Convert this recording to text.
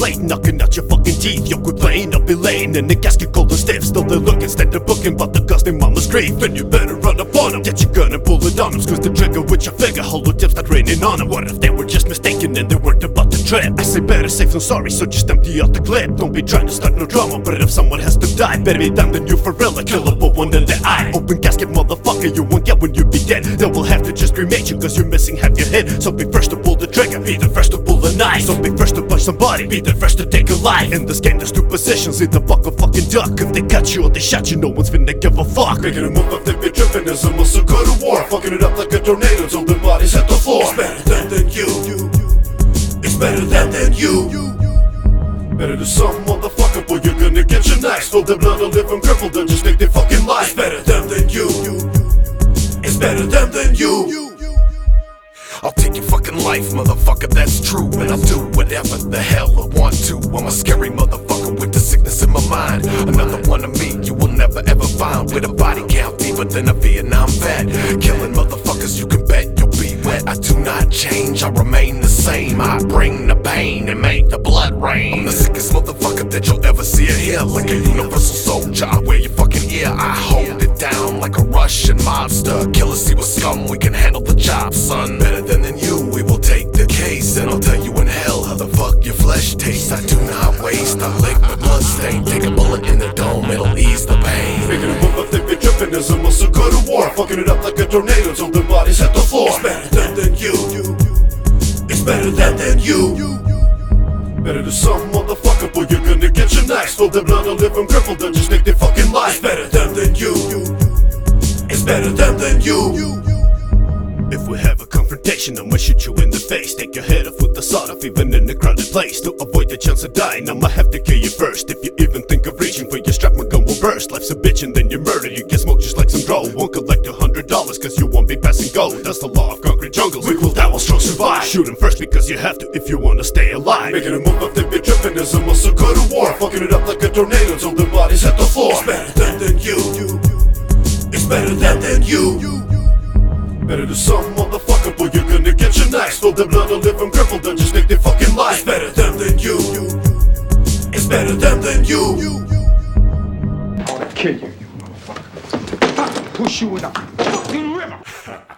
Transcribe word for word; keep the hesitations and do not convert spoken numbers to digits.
blade, knocking out your fucking teeth. Yo, quit playing, I'll be laying in the casket cold and stiff. Still they look instead of booking about the gusting mama's grief. And you better run up on them, get your gun and pull it on them. Squeeze the trigger with your finger, hollow tips start raining on them. What if they were just mistaken and they weren't about to trip? I say better safe than sorry, so just empty out the clip. Don't be trying to start no drama, but if someone has to die, better be damned than you for real. A killable one in the eye. Open casket, motherfucker, you won't get when you be dead. Then we'll have to just cremate you, cause you're missing half your head. So be first to pull the trigger, be the first to pull the knife. So be first to punch somebody, be the first to take a life. In this game there's two positions, either buck or fucking duck. If they cut you or they shot you, no one's finna give a fuck. Making a move if they be tripping is almost a go to war. Fucking it up like a tornado till their bodies hit the floor. It's better than, than you. It's better than than you. Better than some motherfucker, boy, you're gonna get your knife. Spill their blood or live them crippled, then just take their fucking life. It's better than than you. It's better than than you. I'll take your fucking life, motherfucker, that's true. And I'll do whatever the hell I want to. I'm a scary motherfucker with the sickness in my mind. Another one of me you will never ever find. With a body count deeper than a Vietnam vet. Killing motherfuckers, you can bet you'll be wet. I do not change, I remain the same. I bring the pain and make the blood rain. I'm the sickest motherfucker that you'll ever see or hear. Like a universal soldier, I wear your fucking ear. I hold it down like a Russian mobster. Kill us, see with scum, we can handle the job, son. Better than than you, we will take the case. And I'll tell you in hell how the fuck your flesh tastes. I do not waste, I lick the blood stain. Take a bullet in the dome, it'll ease the pain. Making a move if they be tripping is almost a go to war. Fucking it up like a tornado till their bodies hit the floor. It's better than than you. It's better than than you. Better than some motherfucker, boy, you're gonna get your knife. Spill their blood or live them crippled, then just take their fucking life. It's better than than you. It's better than than you. If we have a confrontation, I'ma shoot you in the face. Take your head off with the sawed off, even in a crowded place. To avoid the chance of dying, I'ma have to kill you first. If you even think of reaching for your strap, my gun will burst. Life's a bitch and then you murder, you get smoked just like some dough. Won't collect a hundred dollars cause you won't be passing go. That's the law of concrete jungles, weak will die while strong survive. Shoot 'em first because you have to if you wanna stay alive. Making a move if they be tripping is almost a go to war. Fucking it up like a tornado till their bodies hit the floor. It's better than than you. It's better than than you. Better than some motherfucker, boy, you're gonna get your knife. Spill their blood or live them crippled, then just take their fucking life. It's better than than you. It's better than than you. I wanna kill you, you motherfucker. Push you in the fucking river.